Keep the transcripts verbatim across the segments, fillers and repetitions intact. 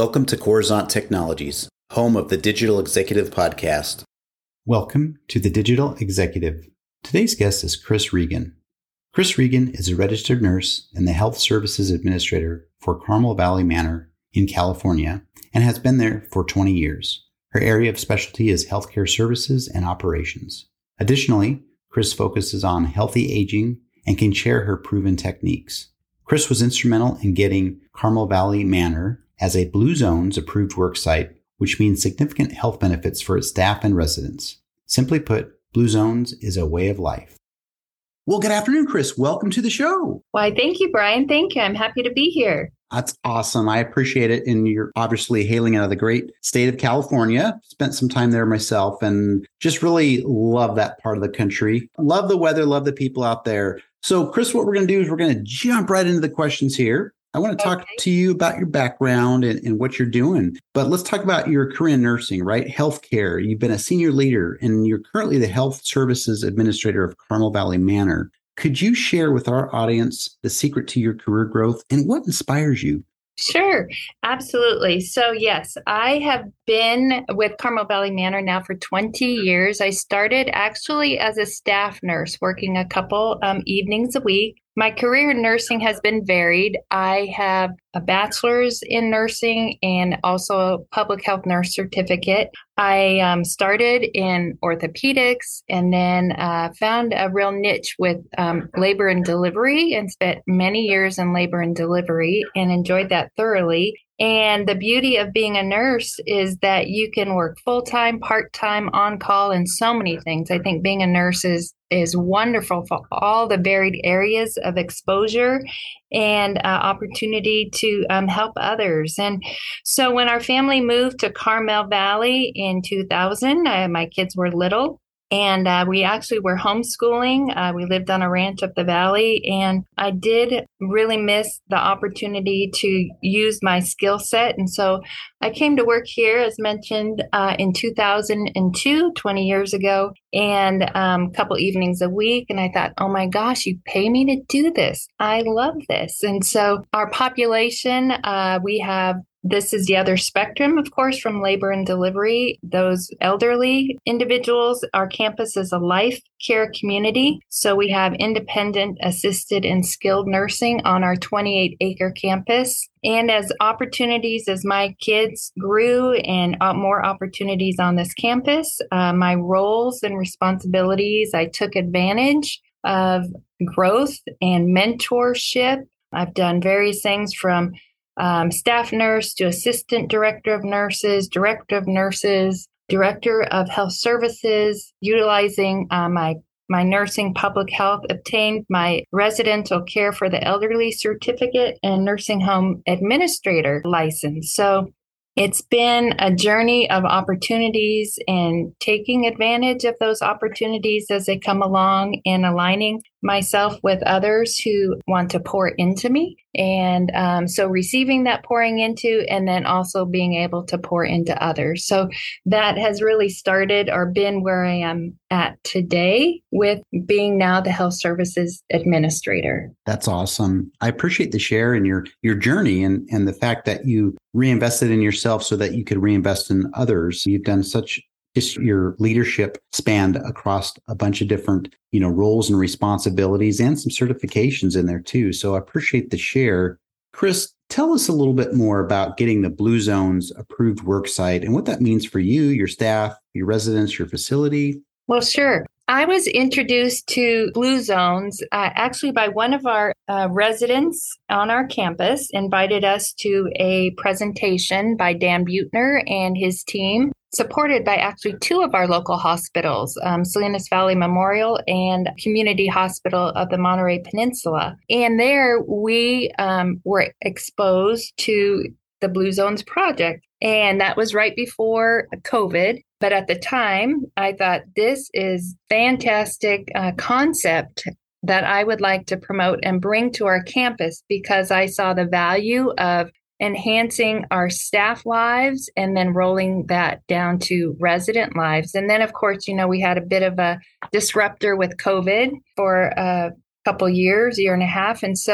Welcome to Coruzant Technologies, home of the Digital Executive Podcast. Welcome to the Digital Executive. Today's guest is Chris Regan. Chris Regan is a registered nurse and the Health Services Administrator for Carmel Valley Manor in California and has been there for twenty years. Her area of specialty is healthcare services and operations. Additionally, Chris focuses on healthy aging and can share her proven techniques. Chris was instrumental in getting Carmel Valley Manor as a Blue Zones approved work site, which means significant health benefits for its staff and residents. Simply put, Blue Zones is a way of life. Well, good afternoon, Chris. Welcome to the show. Why, thank you, Brian. Thank you. I'm happy to be here. That's awesome. I appreciate it. And you're obviously hailing out of the great state of California. Spent some time there myself and just really love that part of the country. Love the weather, love the people out there. So, Chris, what we're going to do is we're going to jump right into the questions here. I want to talk okay. to you about your background and, and what you're doing. But let's talk about your career in nursing, right? Healthcare. You've been a senior leader and you're currently the Health Services Administrator of Carmel Valley Manor. Could you share with our audience the secret to your career growth and what inspires you? Sure, absolutely. So yes, I have been with Carmel Valley Manor now for twenty years. I started actually as a staff nurse, working a couple um, evenings a week. My career in nursing has been varied. I have a bachelor's in nursing and also a public health nurse certificate. I um, started in orthopedics and then uh, found a real niche with um, labor and delivery and spent many years in labor and delivery and enjoyed that thoroughly. And the beauty of being a nurse is that you can work full-time, part-time, on-call, and so many things. I think being a nurse is, is wonderful for all the varied areas of exposure and uh, opportunity to um, help others. And so when our family moved to Carmel Valley in two thousand, uh, my kids were little. And uh, we actually were homeschooling. Uh, we lived on a ranch up the valley. And I did really miss the opportunity to use my skill set. And so I came to work here, as mentioned, uh, in two thousand two, twenty years ago, and um, a couple evenings a week. And I thought, oh my gosh, you pay me to do this. I love this. And so our population, uh, we have This is the other spectrum, of course, from labor and delivery. Those elderly individuals, our campus is a life care community. So we have independent, assisted, and skilled nursing on our twenty-eight acre campus. And as opportunities, as my kids grew and uh, more opportunities on this campus, uh, my roles and responsibilities, I took advantage of growth and mentorship. I've done various things from Um, staff nurse to assistant director of nurses, director of nurses, director of health services, utilizing uh, my my nursing public health, obtained my residential care for the elderly certificate and nursing home administrator license. So it's been a journey of opportunities and taking advantage of those opportunities as they come along and aligning myself with others who want to pour into me. And um, so receiving that pouring into and then also being able to pour into others. So that has really started or been where I am at today with being now the Health Services Administrator. That's awesome. I appreciate the share and your your journey and, and the fact that you reinvested in yourself so that you could reinvest in others. You've done such just your leadership spanned across a bunch of different, you know, roles and responsibilities and some certifications in there too. So I appreciate the share. Chris, tell us a little bit more about getting the Blue Zones approved work site and what that means for you, your staff, your residents, your facility. Well, sure. I was introduced to Blue Zones uh, actually by one of our uh, residents on our campus, invited us to a presentation by Dan Buettner and his team, supported by actually two of our local hospitals, um, Salinas Valley Memorial and Community Hospital of the Monterey Peninsula. And there we um, were exposed to the Blue Zones project. And that was right before COVID. But at the time, I thought this is fantastic uh, concept that I would like to promote and bring to our campus because I saw the value of enhancing our staff lives and then rolling that down to resident lives. And then, of course, you know, we had a bit of a disruptor with COVID for a couple years, year and a half. And so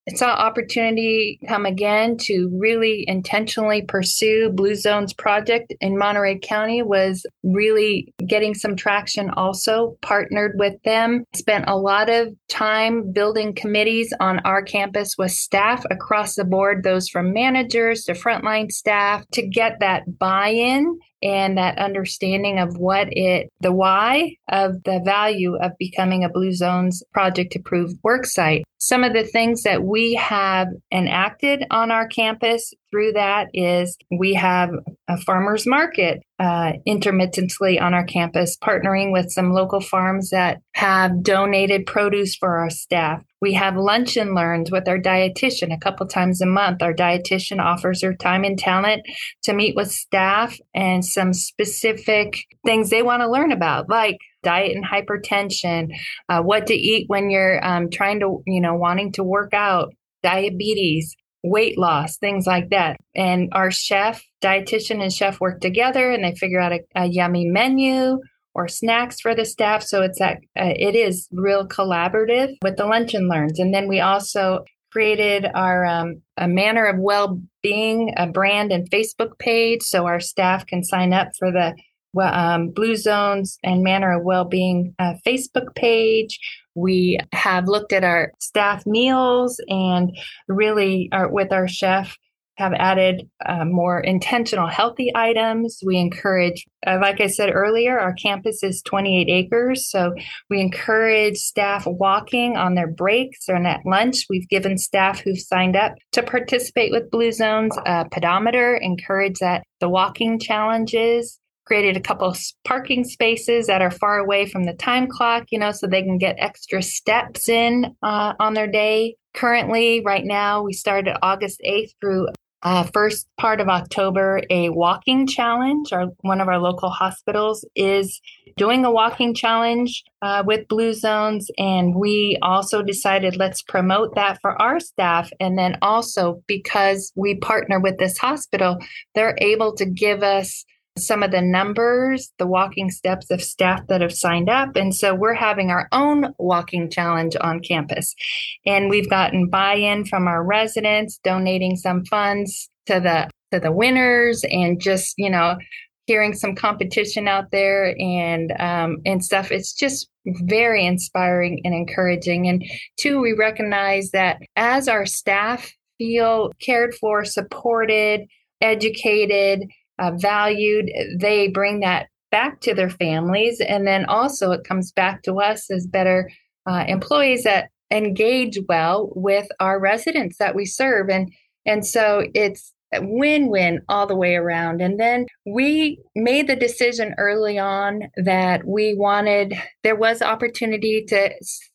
saw opportunity come again to really intentionally pursue Blue Zones project in Monterey County, was really getting some traction also, partnered with them, spent a lot of time building committees on our campus with staff across the board, those from managers to frontline staff, to get that buy-in and that understanding of what it, the why of the value of becoming a Blue Zones project approved worksite. Some of the things that we have enacted on our campus through that is we have a farmer's market uh, intermittently on our campus, partnering with some local farms that have donated produce for our staff. We have lunch and learns with our dietitian a couple times a month. Our dietitian offers her time and talent to meet with staff and some specific things they want to learn about, like diet and hypertension, uh, what to eat when you're um, trying to, you know, wanting to work out, diabetes, weight loss, things like that. And our chef, dietitian and chef work together and they figure out a, a yummy menu or snacks for the staff. So it's that uh, it is real collaborative with the lunch and learns. And then we also created our um, a Manor of Well-Being, a brand and Facebook page, so our staff can sign up for the um, Blue Zones and Manor of Well-Being uh, Facebook page. We have looked at our staff meals and really are, with our chef, have added uh, more intentional healthy items. We encourage, uh, like I said earlier, our campus is twenty-eight acres. So we encourage staff walking on their breaks or at lunch. We've given staff who've signed up to participate with Blue Zones a pedometer, encourage that the walking challenges, created a couple of parking spaces that are far away from the time clock, you know, so they can get extra steps in uh, on their day. Currently, right now, we started August eighth through Uh, first part of October, a walking challenge. Our, one of our local hospitals is doing a walking challenge uh, with Blue Zones. And we also decided let's promote that for our staff. And then also because we partner with this hospital, they're able to give us some of the numbers, the walking steps of staff that have signed up. And so we're having our own walking challenge on campus. And we've gotten buy-in from our residents, donating some funds to the to the winners, and just, you know, hearing some competition out there and um, and stuff. It's just very inspiring and encouraging. And two, we recognize that as our staff feel cared for, supported, educated, Uh, valued, they bring that back to their families. And then also it comes back to us as better uh, employees that engage well with our residents that we serve. And, and so it's a win-win all the way around. And then we made the decision early on that we wanted, there was opportunity to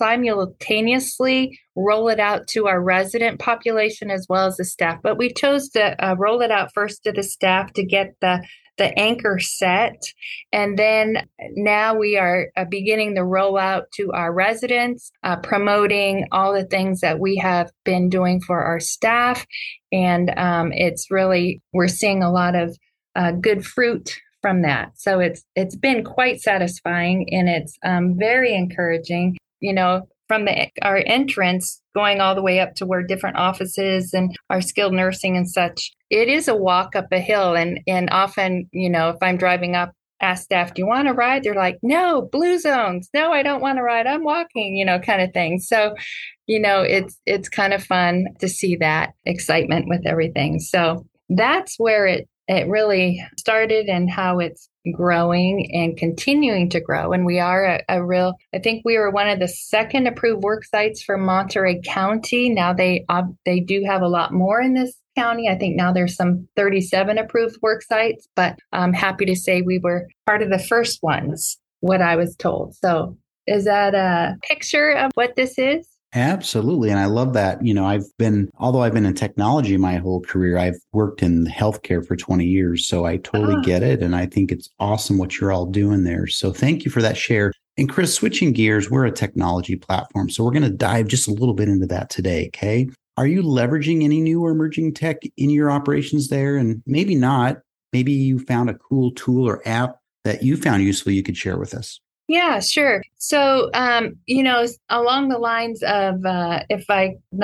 simultaneously roll it out to our resident population as well as the staff. But we chose to uh, roll it out first to the staff to get the, the anchor set. And then now we are uh, beginning the rollout to our residents, uh, promoting all the things that we have been doing for our staff. And um, it's really, we're seeing a lot of uh, good fruit from that. So it's it's been quite satisfying, and it's um, very encouraging, you know, from the our entrance going all the way up to where different offices and our skilled nursing and such. It is a walk up a hill. And, and often, you know, if I'm driving up, ask staff, do you want to ride? They're like, no, Blue Zones. No, I don't want to ride. I'm walking, you know, kind of thing. So, you know, it's, it's kind of fun to see that excitement with everything. So that's where it, it really started and how it's growing and continuing to grow. And we are a, a real, I think we were one of the second approved work sites for Monterey County. Now they, uh, they do have a lot more in this county. I think now there's some thirty-seven approved work sites, but I'm happy to say we were part of the first ones, what I was told. So is that a picture of what this is? Absolutely. And I love that. You know, I've been, although I've been in technology my whole career, I've worked in healthcare for twenty years. So I totally oh. get it. And I think it's awesome what you're all doing there. So thank you for that share. And Chris, switching gears, we're a technology platform. So we're going to dive just a little bit into that today. Okay. Are you leveraging any new or emerging tech in your operations there? And maybe not. Maybe you found a cool tool or app that you found useful you could share with us. Yeah, sure. So, um, you know, along the lines of, uh, if I'm not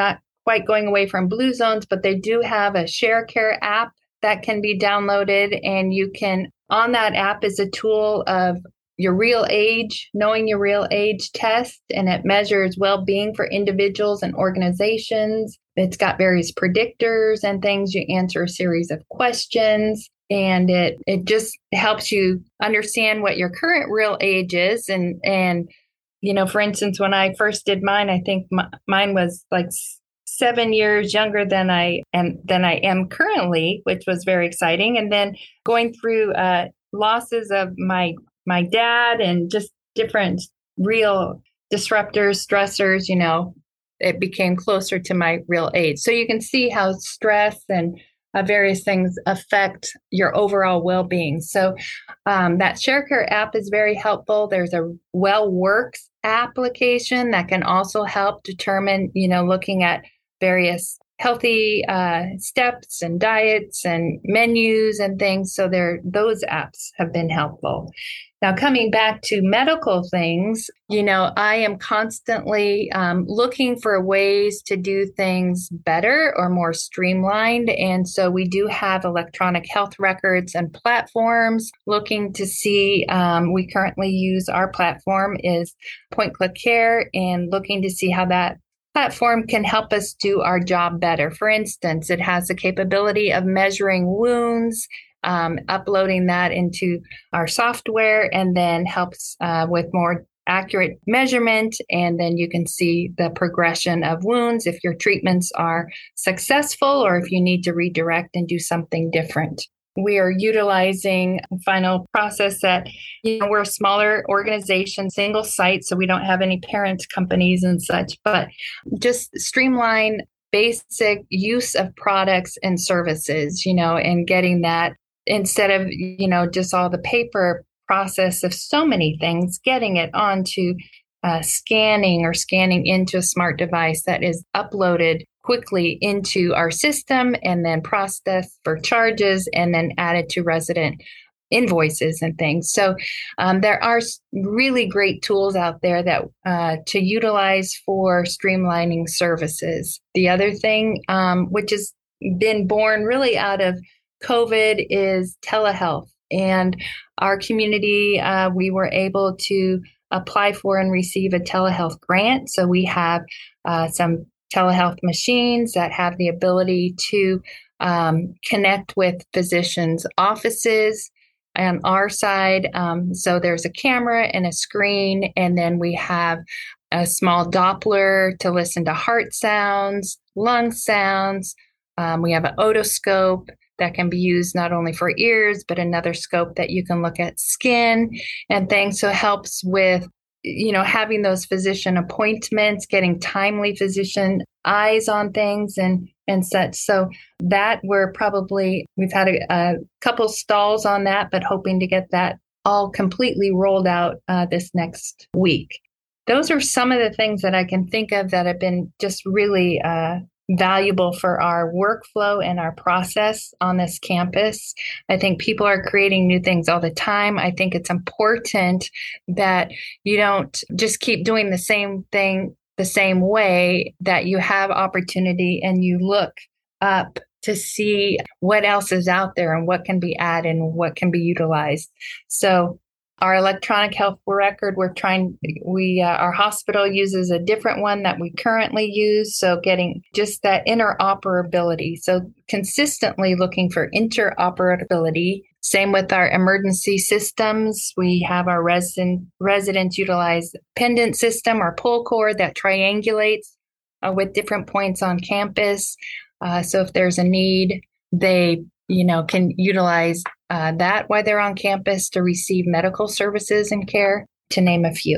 quite going away from Blue Zones, but they do have a Sharecare app that can be downloaded, and you can, on that app is a tool of your real age, knowing your real age test, and it measures well-being for individuals and organizations. It's got various predictors and things. You answer a series of questions, and it it just helps you understand what your current real age is. And, and you know, for instance, when I first did mine, I think m- mine was like seven years younger than I am than I am currently, which was very exciting. And then going through uh, losses of my my dad and just different real disruptors, stressors, you know, it became closer to my real age. So you can see how stress and uh, various things affect your overall well-being. So um, that Sharecare app is very helpful. There's a WellWorks application that can also help determine, you know, looking at various healthy uh, steps and diets and menus and things. So there, those apps have been helpful. Now, coming back to medical things, you know, I am constantly um, looking for ways to do things better or more streamlined. And so we do have electronic health records and platforms looking to see, um, we currently use our platform is Point Click Care, and looking to see how that platform can help us do our job better. For instance, it has the capability of measuring wounds, um, uploading that into our software, and then helps uh, with more accurate measurement. And then you can see the progression of wounds, if your treatments are successful or if you need to redirect and do something different. We are utilizing a final process that, you know, we're a smaller organization, single site, so we don't have any parent companies and such, but just streamline basic use of products and services, you know, and getting that instead of, you know, just all the paper process of so many things, getting it onto uh, scanning or scanning into a smart device that is uploaded quickly into our system and then processed for charges and then added to resident invoices and things. So um, there are really great tools out there that uh, to utilize for streamlining services. The other thing, um, which has been born really out of COVID, is telehealth. And our community, uh, we were able to apply for and receive a telehealth grant. So we have uh, some telehealth machines that have the ability to um, connect with physicians' offices on our side. Um, so there's a camera and a screen, and then we have a small Doppler to listen to heart sounds, lung sounds. Um, we have an otoscope that can be used not only for ears, but another scope that you can look at skin and things. So it helps with, you know, having those physician appointments, getting timely physician eyes on things and, and such. So that we're probably, we've had a, a couple stalls on that, but hoping to get that all completely rolled out uh, this next week. Those are some of the things that I can think of that have been just really uh, valuable for our workflow and our process on this campus. I think people are creating new things all the time. I think it's important that you don't just keep doing the same thing the same way, that you have opportunity and you look up to see what else is out there and what can be added and what can be utilized. So our electronic health record, we're trying, we, uh, our hospital uses a different one that we currently use. So getting just that interoperability. So consistently looking for interoperability. Same with our emergency systems. We have our resident, residents utilize pendant system or pull cord that triangulates uh, with different points on campus. Uh, so if there's a need, they, you know, can utilize uh, that while they're on campus to receive medical services and care, to name a few.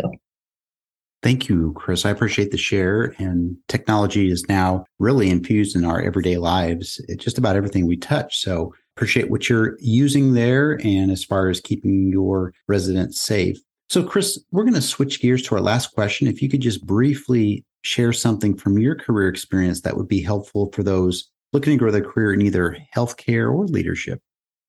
Thank you, Chris. I appreciate the share. And technology is now really infused in our everyday lives. It's just about everything we touch. So appreciate what you're using there and as far as keeping your residents safe. So, Chris, we're going to switch gears to our last question. If you could just briefly share something from your career experience that would be helpful for those looking to grow their career in either healthcare or leadership.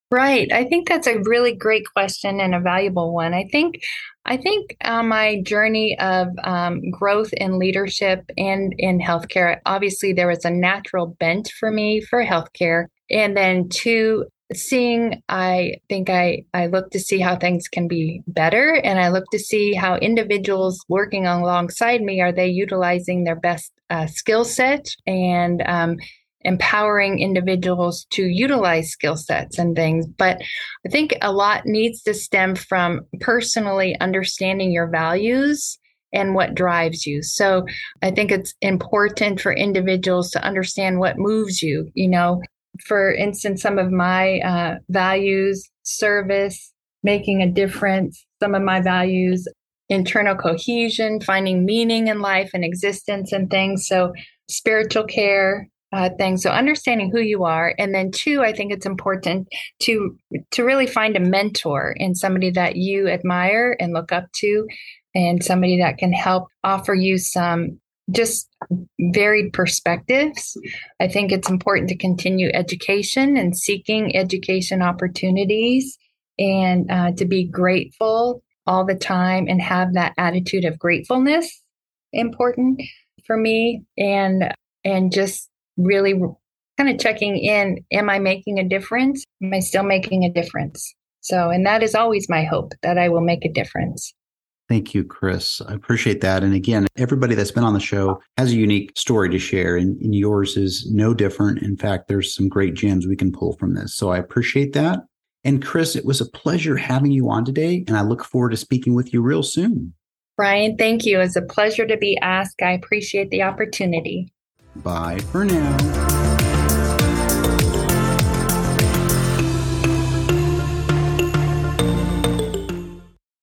Right. I think that's a really great question and a valuable one. I think, I think on my journey of um, growth in leadership and in healthcare, obviously there was a natural bent for me for healthcare. And then two, seeing, I think I, I look to see how things can be better. And I look to see how individuals working alongside me, are they utilizing their best uh, skill set and um, empowering individuals to utilize skill sets and things. But I think a lot needs to stem from personally understanding your values and what drives you. So I think it's important for individuals to understand what moves you. You know, for instance, some of my uh, values, service, making a difference, some of my values, internal cohesion, finding meaning in life and existence and things. So spiritual care, Uh, thing. So understanding who you are. And then two, I think it's important to to really find a mentor and somebody that you admire and look up to, and somebody that can help offer you some just varied perspectives. I think it's important to continue education and seeking education opportunities, and uh, to be grateful all the time and have that attitude of gratefulness important for me. And and just really kind of checking in, am I making a difference? Am I still making a difference? So, and that is always my hope, that I will make a difference. Thank you, Chris. I appreciate that. And again, everybody that's been on the show has a unique story to share, and, and yours is no different. In fact, there's some great gems we can pull from this. So I appreciate that. And Chris, it was a pleasure having you on today, and I look forward to speaking with you real soon. Brian, thank you. It's a pleasure to be asked. I appreciate the opportunity. Bye for now.